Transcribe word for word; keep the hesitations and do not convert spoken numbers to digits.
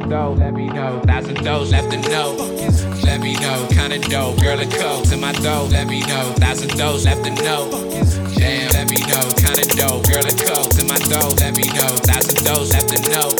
dough, let me know. Thousand doors left to know. Let me know, kinda dope, girl a coat to my dough, let me know. Thousand doors left to know. Damn, let me know, kinda dope, girl a coat to my dough, let me know. Thousand doors left to know.